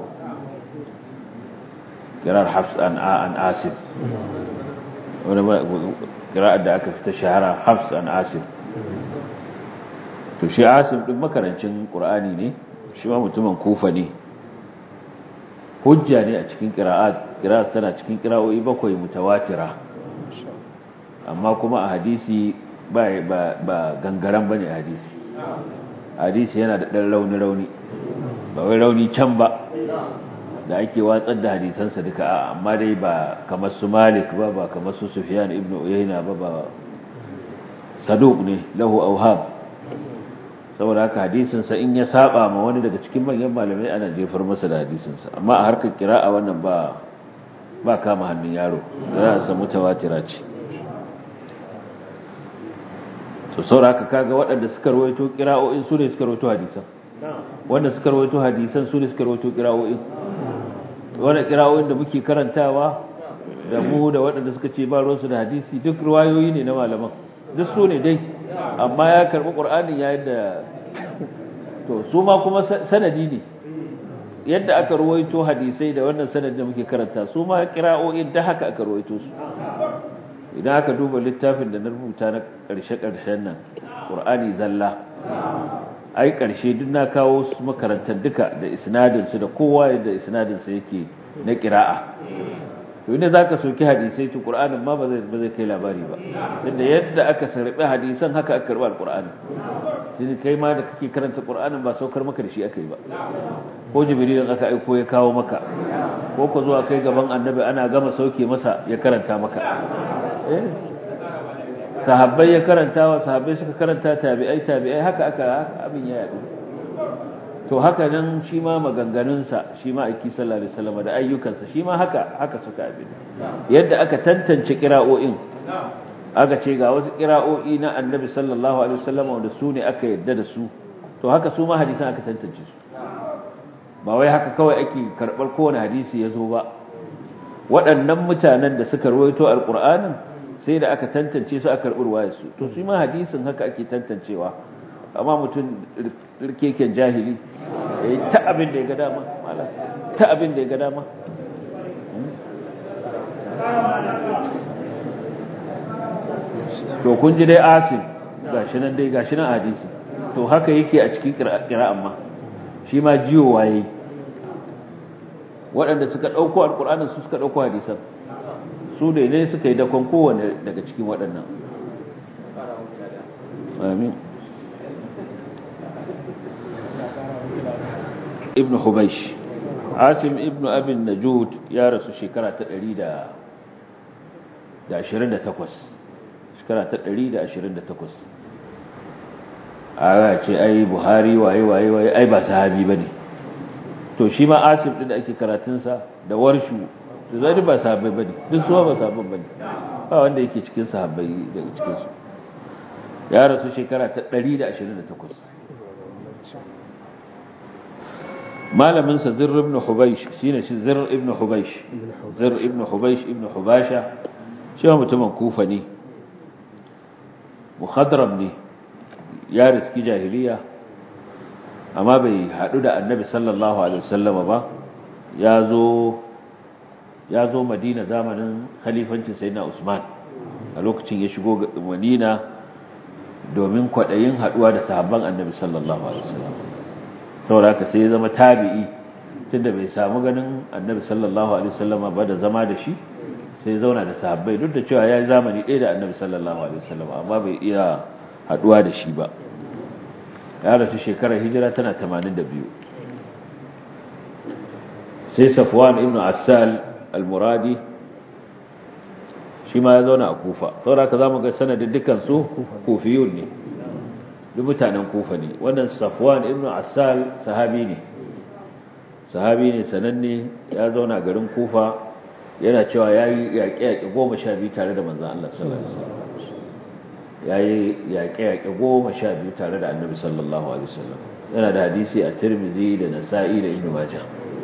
kira'ar hafs an asim qira'ar da aka fita shahara Hafs an Asim to shi Asim din makarancin Qur'ani ne shi ma mutumin Kufa ne hujja ne a cikin qira'at qira'at tana cikin qira'o'i bakwai mutawatira amma kuma a hadisi ba ba gangaran bane a hadisi hadisi yana da dan rauni rauni ba wai rauni can ba da ake watsar da hadisansa duka a amma dai ba kamar su Malik ba ba kamar su Sufyan ibn Uyayna ba ba saduq ne lahu awham saboda haka hadisin sa in ya saba ma wani daga cikin manyan malamai ana jefar masa da hadisin sa amma a harkar qira'a wannan ba ba kama hannun yaro qira'a sa mutawatira ce to saboda haka kaga waɗanda suka rawaito qira'o'in su ne suka rawaito hadisan wanda suka rawaito hadisan su ne suka rawaito qira'o'in wanda qira'o'in da muke karantawa da mu da waɗanda suka ce ba ruwansu da hadisi duk riwayoyi ne na malaman duk su ne dai amma ya karɓi ƙur'anin yayin da to su ma kuma sanadi ne yadda aka ruwaito hadisai da wannan sanadin da muke karanta su ma qira'o'in da haka aka ruwaito su idan aka duba littafin da na rubuta na ƙarshe-ƙarshen nan ƙur'ani zalla ai ƙarshe duk na kawo su makarantar duka da isnadin su da kowa da isnadin sa yake na qira'a to inda zaka soki hadisai to qur'anin ma ba zai ba zai kai labari ba inda yadda aka sarbi hadisan haka aka karba alqur'ani sai kai ma da kake karanta qur'anin ba saukar maka da shi akai ba ko jibril aka aiko ya kawo maka ko ko zuwa kai gaban annabi ana gama sauke masa ya karanta maka eh sahabbai ya karanta wa sahabbai suka karanta tabi'ai tabi'ai haka aka abin ya yadu to haka nan shi ma maganganunsa shi ma aiki sallallahu alaihi wasallam da ayyukansa shi ma haka haka suka abin yadda aka tantance qira'o'in aka ce ga wasu qira'o'i na annabi sallallahu alaihi wasallam wanda su ne aka yadda da su to haka su ma hadisan aka tantance su ba wai haka kawai ake karbar kowane hadisi yazo ba waɗannan mutanen da suka rawaito alqur'anin sai da aka tantance su aka karbi ruwayar su to shi ma hadisin haka ake tantancewa amma mutum rikeken jahili yayi ta abin da ya ga dama mala ta abin da ya ga dama to kun ji dai Asim gashi nan dai gashi nan hadisi to haka yake a cikin qira'an ma shi ma jiyo waye waɗanda suka dauko alqur'anin su suka dauko hadisan su da ne suka yi dakon kowanne daga cikin waɗannan amin ibn Hubaysh Asim ibn Abi Najud ya rasu shekara ta ɗari da ashirin da takwas shekara ta ɗari da ashirin da takwas a ce ai Buhari waye waye waye ai ba sahabi bane to shi ma Asim din da ake karatun sa da warshu to zai ba sahabbai bane duk su ba sahabban bane ba wanda yake cikin sahabbai daga cikin su ya rasu shekara ta ɗari da ashirin da takwas malamin sa Zirr ibn Hubaysh shine shi Zirr ibn Hubaysh Zirr ibn Hubaysh ibn Hubasha shi mutumin Kufa ne mukhadram ne ya riski jahiliya amma bai hadu da Annabi sallallahu alaihi wasallam ba ya zo ya zo Madina zamanin khalifancin Sayyidina Usman a lokacin ya shigo Madina domin kwadayin haduwa da sahabban Annabi sallallahu alaihi wasallam saboda haka sai ya zama tabi'i tunda bai samu ganin Annabi sallallahu alaihi wasallam ba da zama da shi sai ya zauna da sahabbai duk da cewa yayi zamani ɗaya da Annabi sallallahu alaihi wasallam amma bai iya haduwa da shi ba ya rasu shekarar hijira tana tamanin da biyu sai Safwan ibn Assal al-Muradi shi ma ya zauna a Kufa saboda haka zamu ga sanadin dukan su kufiyun ne duk mutanen Kufa ne wannan Safwan ibn Assal sahabi ne sahabi ne sananne ya zauna garin Kufa yana cewa yayi yaƙe-yaƙe goma sha biyu tare da manzon Allah sallallahu alaihi wasallam yayi yaƙe-yaƙe goma sha biyu tare da Annabi sallallahu alaihi wasallam yana da hadisi a Tirmidhi da Nasa'i da Ibn Majah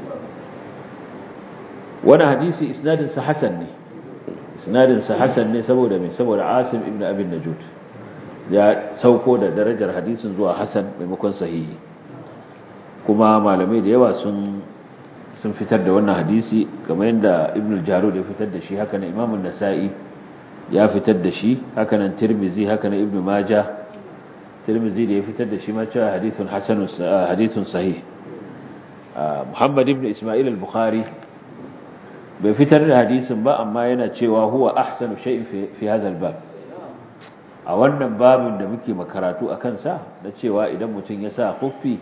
wannan hadisi isnadin sa hasan ne isnadin sa hasan ne saboda me saboda Asim ibn Abi Najud ya sauko da darajar hadisin zuwa hasan maimakon sahihi kuma malamai da yawa sun sun fitar da wannan hadisi kamar yadda Ibn al-Jarud ya fitar da shi haka na Imam an-Nasa'i ya fitar da shi haka nan Tirmidhi haka nan Ibn Majah Tirmidhi da ya fitar da shi ma cewa hadithun hasanun hadithun sahih Muhammad ibn Isma'il al-Bukhari bai fitar da hadisin ba amma yana cewa huwa ahsanu shay'in fi fi hadha al-bab a wannan babin da muke makaratu akan sa da cewa idan mutum ya sa khuffi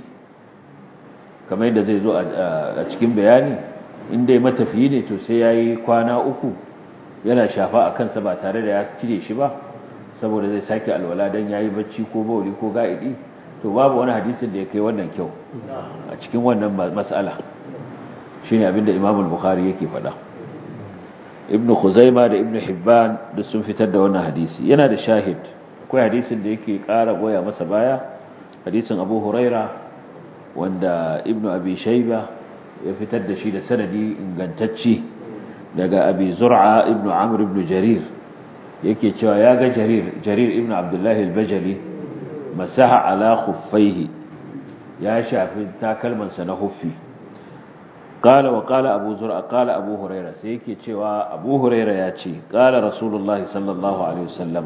kamar yadda zai zo a cikin bayani inda matafiyi ne to sai yayi kwana uku yana shafa a kansa ba tare da ya cire shi ba saboda zai sake alwala dan yayi bacci ko bauli ko ga'idi to babu wani hadisin da ya kai wannan kyau a cikin wannan mas'ala shine abinda Imam al-Bukhari yake faɗa Ibn Khuzaimah da Ibn Hibban da sun fitar da wannan hadisi yana da shahid akwai hadisin da yake ƙara goya masa baya hadisin Abu Huraira wanda Ibn Abi Shayba ya fitar da shi da sanadi ingantacce daga Abi Zur'a Ibn Amr ibn Jarir yake cewa ya ga Jarir Jarir ibn Abdullah al-Bajali masaha ala khuffaihi ya shafi takalmansa na huffi قال وقال أبو زرع قال أبو هريرة سيكي تشوى أبو هريرة ياتي قال رسول الله صلى الله عليه وسلم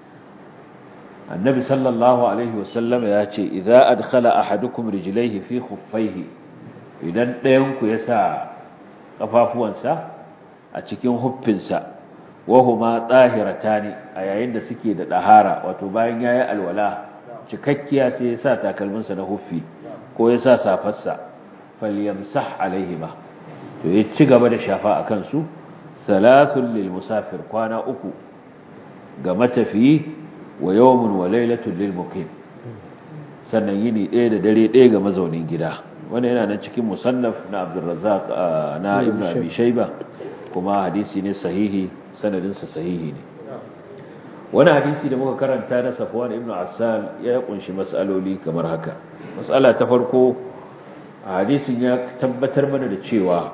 النبي صلى الله عليه وسلم ياتي إذا أدخل أحدكم رجليه في خفيه إذن دينك يسا قفافوانسا أتكين هبنسا وهما طاهرتان أيين دا سكي دا دهارة وتباين يا الولا cikakkiya sai ya sa takalminsa na huffi ko ya sa safarsa falyamsah alaihima to ya ci gaba da shafa akan su thalathul lil musafir kwana uku ga matafiyi wa yawmun wa laylatul lil muqim sannan yini ɗaya da dare ɗaya ga mazaunin gida wannan yana nan cikin musannaf na Abdul Razzaq na Ibn Abi Shayba kuma hadisi ne sahihi sanadin sa sahihi ne wani hadisi da muka karanta na Safwan ibn Assal ya kunshi mas'aloli kamar haka mas'ala ta farko hadisin ya tabbatar mana da cewa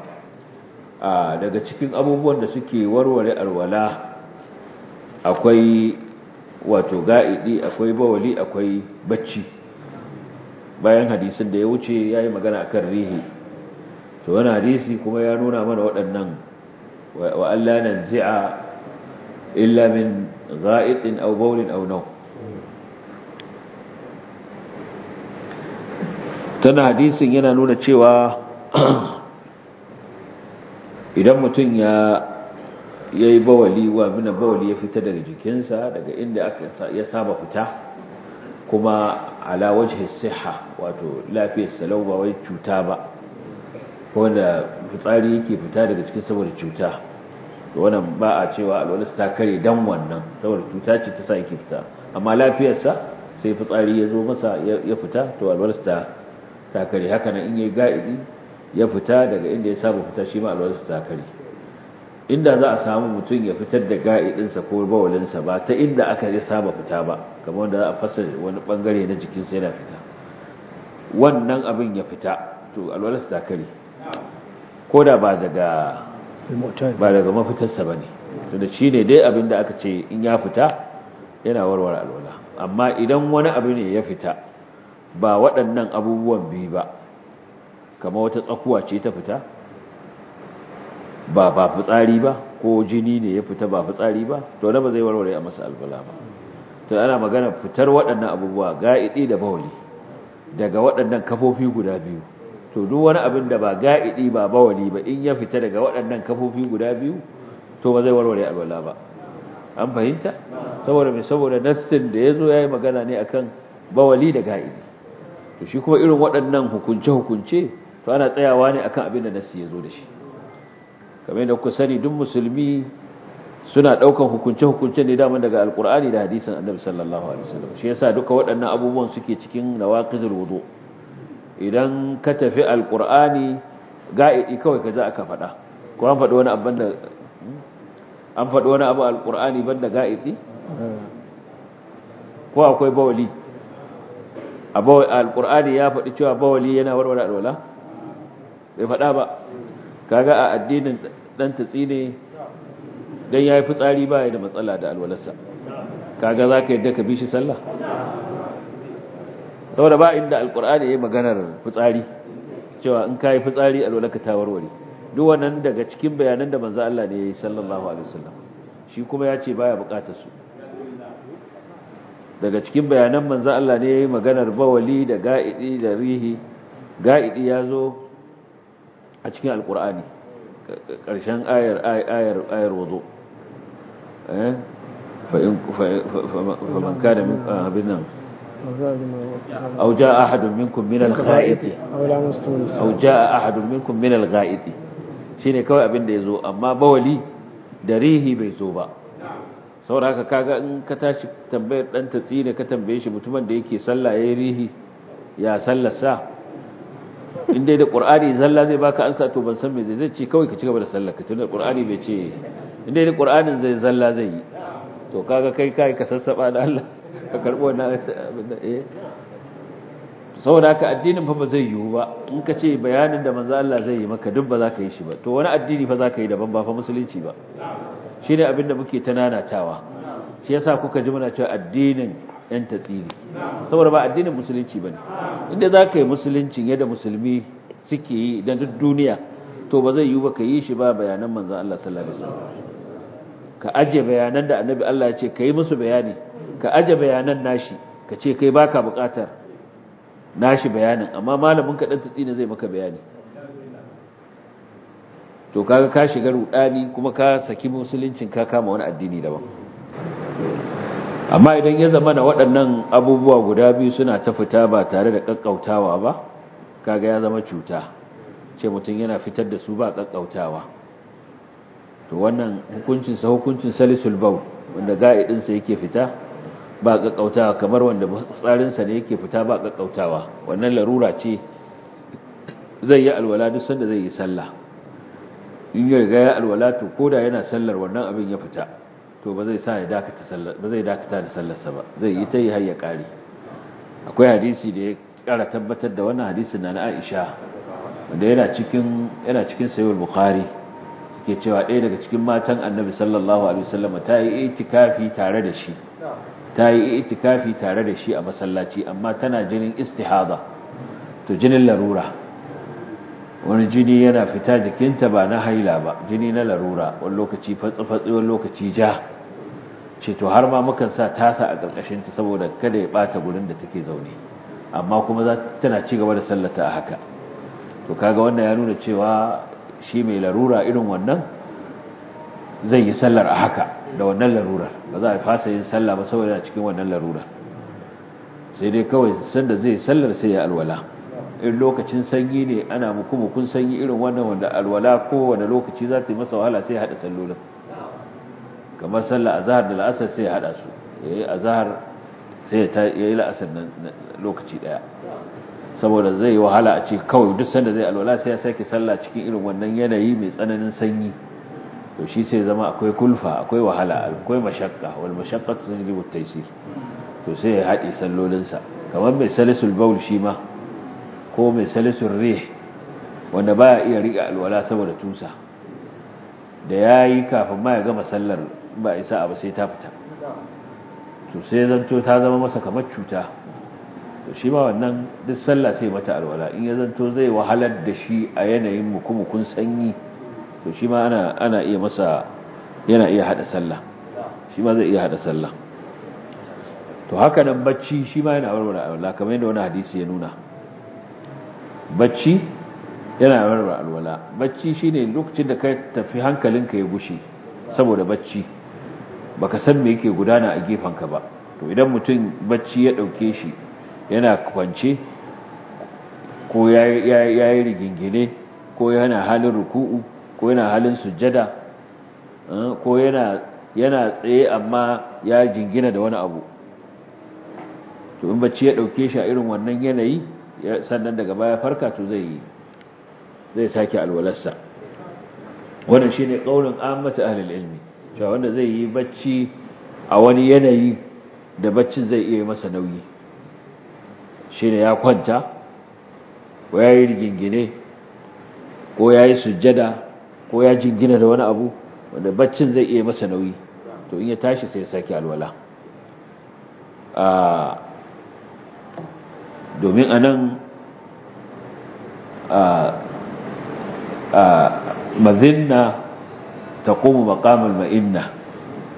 daga cikin abubuwan da suke warware alwala akwai wato ga'idi akwai bawali akwai bacci bayan hadisin da ya wuce yayi magana akan rihi to wannan hadisi kuma ya nuna mana waɗannan wa alla nanzi'a illa min غائط أو بول أو نوم tana hadisin yana nuna cewa idan mutum ya yayi bawali wa bina bawali ya fita daga jikinsa daga inda aka ya saba fita kuma ala wajhi sihha wato lafiyar salau ba wai cuta ba wanda fitsari yake fita daga cikin saboda cuta wannan ba a cewa alwalarsa ta kare dan wannan saboda cuta ce ta sa yake fita amma lafiyarsa sai fitsari ya zo masa ya fita to alwalarsa ta kare haka nan in yayi ga'idi ya fita daga inda ya saba fita shi ma alwalarsa ta kare inda za a samu mutum ya fitar da ga'idinsa ko bawalinsa ba ta inda aka ya saba fita ba kamar wanda za a fasa wani bangare na jikinsa yana fita wannan abin ya fita to alwalarsa ta kare ko da ba daga ba daga mafitarsa ba ne tunda shi ne dai abin da aka ce in ya fita yana warware alwala amma idan wani abu ne ya fita ba waɗannan abubuwan biyu ba kama wata tsakuwa ce ta fita ba ba fitsari ba ko jini ne ya fita ba fitsari ba to na ba zai warware a masa alwala ba to ana magana fitar waɗannan abubuwa ga'idi da bawali daga waɗannan kafofi guda biyu to duk wani abin da ba ga'idi ba bawali ba in ya fita daga waɗannan kafofi guda biyu to ba zai warware alwala ba an fahimta saboda mai saboda nassin da yazo yayi magana ne akan bawali da ga'idi to shi kuma irin waɗannan hukunce hukunce to ana tsayawa ne akan abin da nassi yazo da shi kamar yadda kuka sani duk musulmi suna daukan hukunce hukunce ne daman daga alqur'ani da hadisin annabi sallallahu alaihi wasallam shi yasa duka waɗannan abubuwan suke cikin nawaqidul wudu' idan ka tafi alkur'ani ga'idi kawai ka za aka faɗa ko an faɗi wani abin da an faɗi wani abu alkur'ani banda ga'idi ko akwai bawali alkur'ani ya faɗi cewa bawali yana warware alwala bai faɗa ba kaga a addinin dan tatsi ne dan yayi fitsari ba ya da matsala da alwalarsa kaga zaka yadda ka bi shi sallah saboda ba inda alkur'ani yayi maganar fitsari cewa in kai fitsari alwalaka ta warware duk wannan daga cikin bayanan da manzo Allah ne yayi sallallahu alaihi wasallam shi kuma ya ce baya bukatar su. Daga cikin bayanan manzo Allah ne yayi maganar bawali da ga'idi da rihi. Ga'idi ya zo a cikin alkur'ani ƙarshen ayar ayar ayar wudu eh fa in fa man kana min abinan aw jaa ahadun minkum min al-gha'iti aw jaa ahadun minkum min al-gha'iti shine kawai abin da yazo, amma bawali da rihi bai zo ba. saboda haka kaga in ka tashi tambayar dan tatsi ne ka tambaye shi mutumin da yake sallah yayin rihi ya sallarsa, in dai da qur'ani zalla zai baka ansa to ban san me zai zai ce kawai ka cigaba da sallar ka, tunda qur'ani bai ce in dai da qur'anin zai zalla zai yi, to kaga kai kai ka sassaba da Allah ka karbo wannan eh saboda haka addinin fa ba zai yiwu ba in ka ce bayanin da manzo Allah zai yi maka duk ba za ka yi shi ba, to wani addini fa za ka yi daban ba fa musulunci ba. shine abin da muke tananatawa, shi yasa kuka ji muna cewa addinin yan tatsiri, saboda ba addinin musulunci bane. Inda za ka yi musuluncin yadda musulmi suke yi da duk duniya, to ba zai yiwu ba ka yi shi ba bayanan manzo Allah sallallahu alaihi wasallam. Ka aje bayanan da annabi Allah ya ce ka yi musu bayani, ka aje bayanan nashi ka ce kai baka bukatar nashi bayanin, amma malamin ka dan tatsini zai maka bayani. To kaga ka shiga rudani kuma ka saki musuluncin ka kama wani addini daban. Amma idan ya zama na waɗannan abubuwa guda biyu suna ta fita ba tare da kakkautawa ba, kaga ya zama cuta, ce mutum yana fitar da su ba kakkautawa. To wannan hukuncin sa hukuncin salisul bawl, wanda ga'idin sa yake fita ba kakkautawa, kamar wanda tsarin sa ne yake fita ba kakkautawa. Wannan larura ce, zai yi alwala duk sanda zai yi sallah. In ya riga ya alwala to koda yana sallar wannan abin ya fita, to ba zai sa ya dakata sallar, ba zai dakata da sallarsa ba, zai yi ta yi har ya kare. Akwai hadisi da ya kara tabbatar da wannan hadisin na Aisha, wanda yana cikin yana cikin Sahih al-Bukhari, yake cewa ɗaya daga cikin matan Annabi sallallahu alaihi wasallam ta yi itikafi tare da shi ta yi itikafi tare da shi a masallaci, amma tana jinin istihada, to jinin larura, wani jini yana fita jikinta ba na haila ba, jini na larura, wani lokaci fatsi-fatsi wani lokaci ja, ce to har ma mukan sa tasa a ƙarƙashinta saboda kada ya ɓata gurin da take zaune, amma kuma za tana ci gaba da sallata a haka. To kaga wannan ya nuna cewa shi mai larura irin wannan zai yi sallar a haka da wannan larurar, ba za a fasa yin sallah ba saboda yana cikin wannan larurar, sai dai kawai sanda zai sallar sai ya alwala. In lokacin sanyi ne ana muku mukun sanyi irin wannan wanda alwala ko wanda lokaci za ta yi masa wahala, sai ya hada sallolin, kamar sallar azhar da al'asar sai ya hada su, yayi azhar sai ya yi la'asar nan lokaci daya, saboda zai yi wahala a ce kawai duk sanda zai alwala sai ya sake sallah cikin irin wannan yanayi mai tsananin sanyi, to shi sai zama akwai kulfa, akwai wahala, akwai mashakka, wal mashaqqatu tajlibu at-taysir, to sai ya hade sallolinsa. Kamar mai salisul bawl shi ma, ko mai salisun rih, wanda baya iya riga alwala saboda tusa, da yayi kafin ma ya gama sallar ba isa abu sai ta fita, to sai zanto ta zama masa kamar cuta, to shi ma wannan duk sallah sai mata alwala. In ya zanto zai wahalar da shi a yanayin mukumukun sanyi, to shi ma ana ana iya masa yana iya hada sallah, shi ma zai iya hada sallah. To haka nan bacci shi ma yana warware alwala, kamar yadda wani hadisi ya nuna. Bacci yana warware alwala. Bacci shine lokacin da ka tafi hankalinka ya gushe saboda bacci, baka san me yake gudana a gefanka ba. To idan mutum bacci ya dauke shi yana kwance, ko yayi yayi rigingine, ko yana halin ruku'u, ko yana halin sujjada, ko yana yana tsaye amma ya jingina da wani abu, to in bacci ya dauke shi a irin wannan yanayi, sannan daga baya farka, to zai zai sake alwalarsa. Wannan shine kaulin ammatu ahli ilmi, cewa wanda zai yi bacci a wani yanayi da baccin zai iya masa nauyi, shine ya kwanta ko yayi rigingine ko yayi sujjada ko ya jingina da wani abu wanda baccin zai iya masa nauyi, to in ya tashi sai ya sake alwala. a domin anan a a mazinna taqumu maqam al-ma'inna,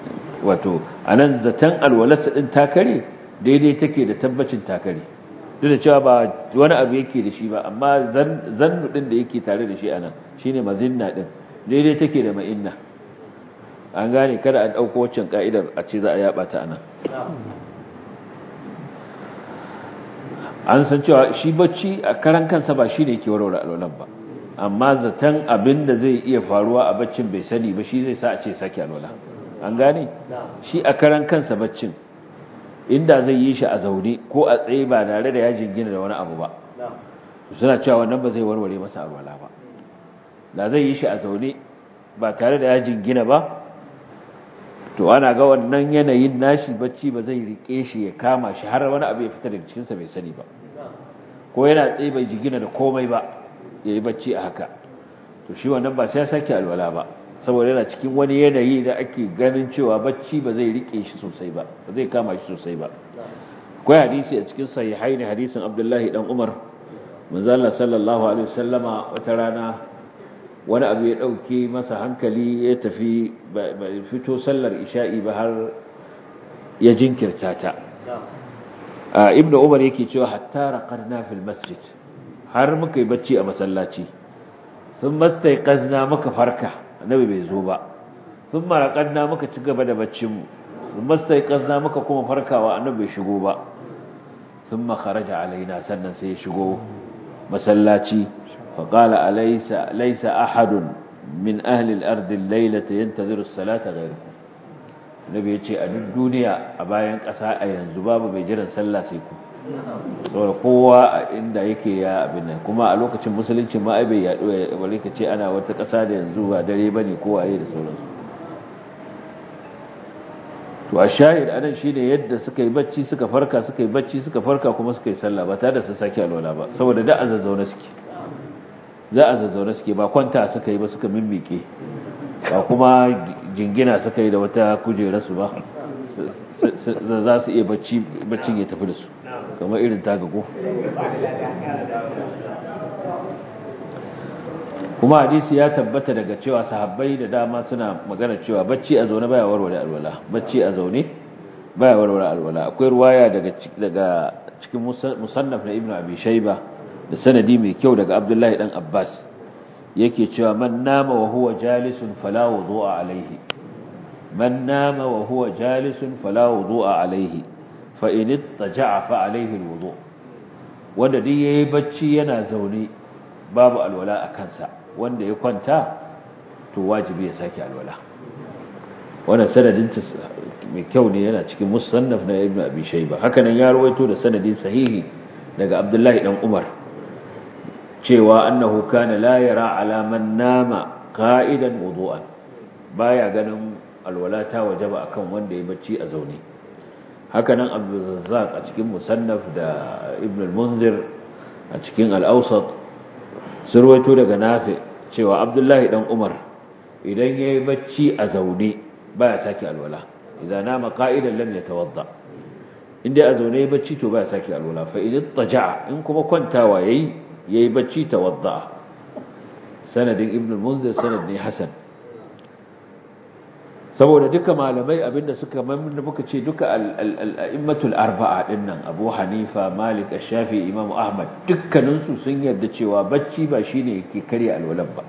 wato anan zaton alwalarsa din takare daidai take da tabbacin takare duk da cewa ba wani abu yake da shi ba amma zannu din da yake tare da shi anan shine mazinna din daidai take da ma'inna an gane kada a dauko waccan ka'idar a ce za a yaba ta anan an san cewa shi bacci a karan kansa ba shine yake warware alwalan ba amma zaton abin da zai iya faruwa a baccin bai sani ba shi zai sa a ce sake alwala an gane shi a karan kansa baccin inda zai yi shi a zaune ko a tsaye ba tare da ya jingina da wani abu ba suna cewa wannan ba zai warware masa alwala ba da zai yi shi a zaune ba tare da ya jingina ba to ana ga wannan yanayin nashi bacci ba zai rike shi ya kama shi har wani abu ya fita daga cikinsa bai sani ba ko yana tsaye bai jingina da komai ba ya yi bacci a haka to shi wannan ba sai ya sake alwala ba saboda yana cikin wani yanayi da ake ganin cewa bacci ba zai rike shi sosai ba ba zai kama shi sosai ba akwai hadisi a cikin sahihaini hadisin Abdullahi dan Umar manzo Allah sallallahu alaihi wasallama wata rana wani abu ya dauke masa hankali ya tafi bai fito sallar isha'i ba har ya jinkirta ta ibnu Umar yake cewa hatta raqadna fil masjid har muka yi bacci a masallaci sun mastaiqazna muka farka annabi bai zo ba sun maraqadna muka ci gaba da baccin mu sun mastaiqazna muka kuma farkawa annabi bai shigo ba sun kharaja alaina sannan sai ya shigo masallaci fa qala alaysa laysa ahadun min ahli al-ard al-laylata yantaziru as-salata ghayrukum annabi yace a duk duniya a bayan ƙasa a yanzu babu bai jiran sallah sai ku saboda kowa a inda yake ya abin nan kuma a lokacin musulunci ma ai bai yaɗo ya bare ka ce ana wata ƙasa da yanzu ba dare bane ko waye da sauransu to a shahid anan shine yadda suka yi bacci suka farka suka yi bacci suka farka kuma suka yi sallah ba tare da su sake alwala ba saboda da azazzauna suke za a zazzauna suke ba kwanta suka yi ba suka mimmike ba kuma jingina suka yi da wata kujerarsu ba za su iya bacci baccin ya tafi da su kamar irin tagago kuma hadisi ya tabbata daga cewa sahabbai da dama suna magana cewa bacci a zaune baya warware alwala bacci a zaune baya warware alwala akwai ruwaya daga daga cikin musannaf na ibnu abi shayba da sanadi mai kyau daga abdullahi dan abbas yake cewa man nama wa huwa jalisun fala wudu'a alaihi man nama wa huwa jalisun fala wudu'a alaihi fa in ittaja'a fa alaihi alwudu wanda duk yayi bacci yana zaune babu alwala a kansa wanda ya kwanta to wajibi ya saki alwala wannan sanadin mai kyau ne yana cikin musannaf na ibnu abi shayba haka nan ya rawaito da sanadin sahihi daga abdullahi dan umar cewa annahu kana la yara ala man nama qa'idan wudu'an baya ganin alwala ta wajaba akan wanda ya bacci a zaune haka nan Abdul Razzaq a cikin Musannaf da Ibn al-Munzir a cikin al-Awsat surwaito daga Nafi cewa Abdullahi dan Umar idan yayi bacci a zaune baya saki alwala idan nama qa'idan lam yatawadda inda a zaune yayi bacci to baya saki alwala fa idan taja'a in kuma kwantawa yayi yayi bacci tawadda sanadin Ibn al-Munzir sanadin Hasan saboda duka malamai abinda suka mamman muka ce duka al-a'immatul arba'a dinnan Abu Hanifa Malik Ash-Shafi'i Imam Ahmad dukkanin su sun yarda cewa bacci ba shine yake kare alwalan ba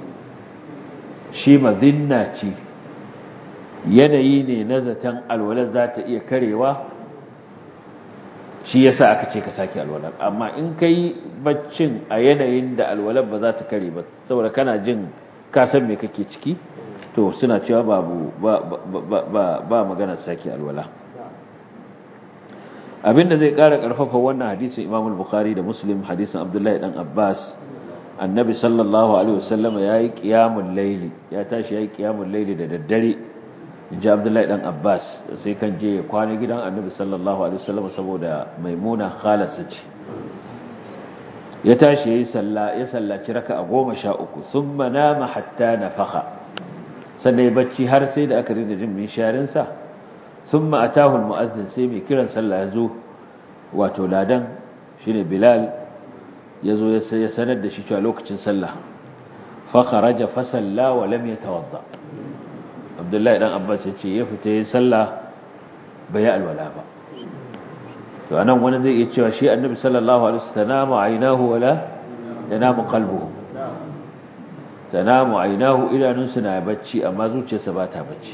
shi mazinna ce yanayi ne na zatan alwalan za ta iya karewa shi yasa aka ce ka saki alwalan amma in kai baccin a yanayin da alwalan ba za ta kare ba saboda kana jin ka san me kake ciki to suna cewa babu ba ba ba ba magana saki alwala abinda zai ƙara ƙarfafa wannan hadisin Imam al-Bukhari da Muslim hadisin Abdullah dan Abbas annabi sallallahu alaihi wasallam yayi qiyamul layli ya tashi yayi qiyamul layli da daddare inji Abdullah dan Abbas sai kan je ya kwana gidan annabi sallallahu alaihi wasallam saboda Maimuna khalasa ce ya tashi yayi sallah ya sallaci raka'a goma sha uku thumma nama hatta nafakha sannan ya bacci har sai da aka rinda jin minsharinsa sun ma'atahu al-mu'azzin sai mai kiran sallah ya zo wato ladan shi ne bilal ya zo ya sanar da shi cewa lokacin sallah fa kharaja fa salla wa lam yatawadda Abdullahi dan Abbas ya ce ya fita yayin sallah bai yi alwala ba to anan wani zai iya cewa shi annabi sallallahu alaihi wasallam tanamu aynahu wala yanamu qalbuhu tanamu aynahu idanunsa na bacci amma zuciyarsa ba ta bacci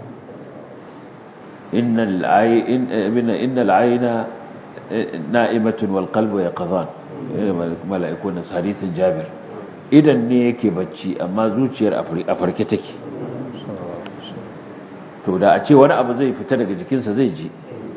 innal ayn innal ayna na'imatun wal qalbu yaqظan mala'ikun hadisin Jabir idan ne yake bacci amma zuciyar a farke take to da a ce wani abu zai fita daga jikinsa zai ji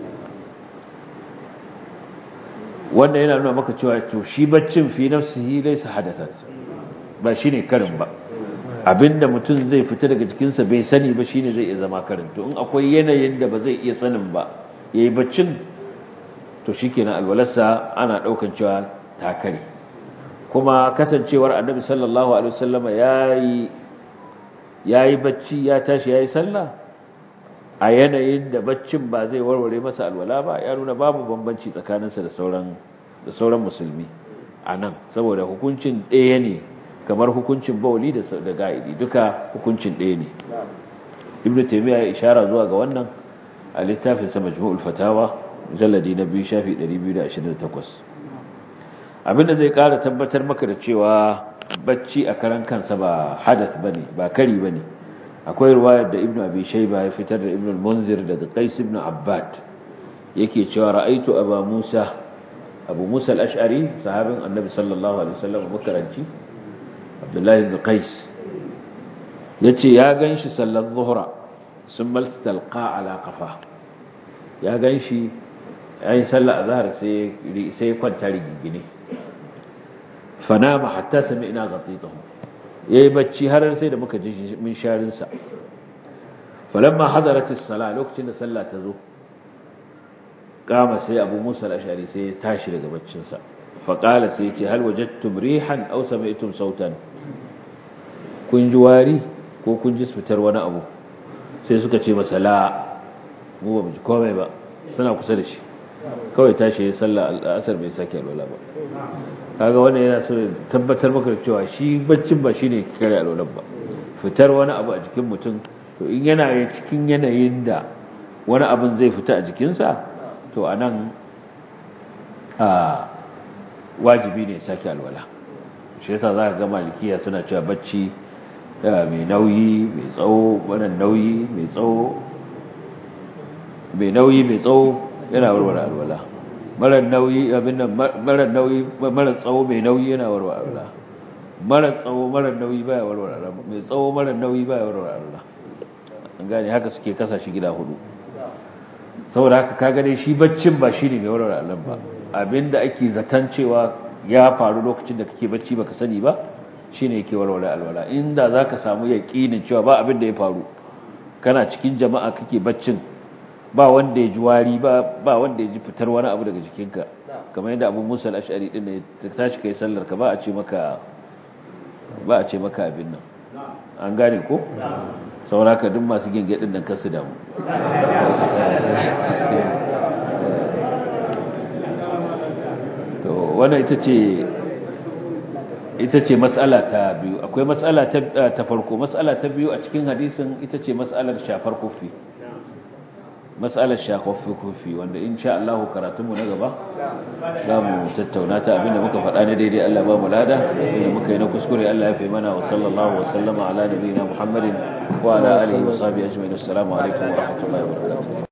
wanda yana nuna maka cewa to shi baccin fi nafsihi laysa hadathan ba shine karin ba abinda mutum zai fita daga jikinsa bai sani ba shine zai iya zama karin to in akwai yanayin da ba zai iya sanin ba yayi baccin to shikenan alwalarsa ana daukan cewa ta kare kuma kasancewar annabi sallallahu alaihi wasallama yayi yayi bacci ya tashi yayi sallah a yanayin da baccin ba zai warware masa alwala ba ya nuna babu bambanci tsakaninsa da sauran da sauran musulmi anan saboda hukuncin ɗaya ne kamar hukuncin bauli da da ga'idi duka hukuncin ɗaya ne ibnu taymiya ya ishara zuwa ga wannan a littafin sa majmu'ul fatawa mujalladi na biyu shafi ɗari biyu da ashirin da takwas abinda zai ƙara tabbatar maka da cewa bacci a karan kansa ba hadath bane ba kari bane akwai riwayar da ibnu abi shayba ya fitar da ibnu al-munzir daga qais ibn abbad yake cewa ra'aitu aba musa abu musa al-ash'ari sahabin annabi sallallahu alaihi wasallam makaranci abdullahi ibn qais yace ya ganshi sallar zuhra summa istalqa ala qafa ya ganshi yayin sallar azhar sai sai kwanta rigingine fanama hatta sami'na ghatitahu yayi bacci har sai da muka ji min sharin sa falamma hadaratis sala lokacin da sallah ta zo kama sai Abu Musa al-Ash'ari sai ya tashi daga baccin sa fa qala sai yace hal wajadtum rihan aw sami'tum sautan kun ji wari ko kun ji fitar wani abu sai suka ce masa la mu ba mu ji komai ba suna kusa da shi kawai tashi ya sallah al-asr bai sake alwala ba kaga wannan yana so tabbatar maka da cewa shi baccin ba shine kare alwalan ba fitar wani abu a jikin mutum to in yana cikin yanayin da wani abin zai fita a jikinsa to anan a wajibi ne sake alwala shi yasa zaka ga malikiya suna cewa bacci mai nauyi mai tsawo wannan nauyi mai tsawo mai nauyi mai tsawo yana warware alwala mara nauyi abin nan mara nauyi mara tsawo mai nauyi yana warware alwala mara tsawo mara nauyi baya warware alwala mai tsawo mara nauyi baya warware alwala an gane haka suke kasa shi gida hudu saboda haka kaga dai shi baccin ba shine mai warware alwala ba abinda ake zatan cewa ya faru lokacin da kake bacci baka sani ba shine yake warware alwala inda zaka samu yaqinin cewa ba abin da ya faru kana cikin jama'a kake baccin ba wanda ya ji wari ba ba wanda ya ji fitar wani abu daga jikinka kamar yadda Abu Musa al-Ash'ari din ne ta tashi kai sallar ka ba a ce maka ba a ce maka abin nan an gane ko sauraka duk masu genge din nan kasu damu to wannan ita ce ita ce mas'ala ta biyu akwai mas'ala ta ta farko mas'ala ta biyu a cikin hadisin ita ce mas'alar shafar kufi mas'alar shafar kufi wanda insha Allah karatunmu na gaba za mu tattauna ta abinda muka faɗa ne daidai Allah ba mu lada abinda muka yi na kuskure Allah ya fi mana wa sallallahu wa sallama ala nabiyina Muhammadin wa ala alihi wa sahbihi ajma'in assalamu alaikum wa rahmatullahi wa barakatuh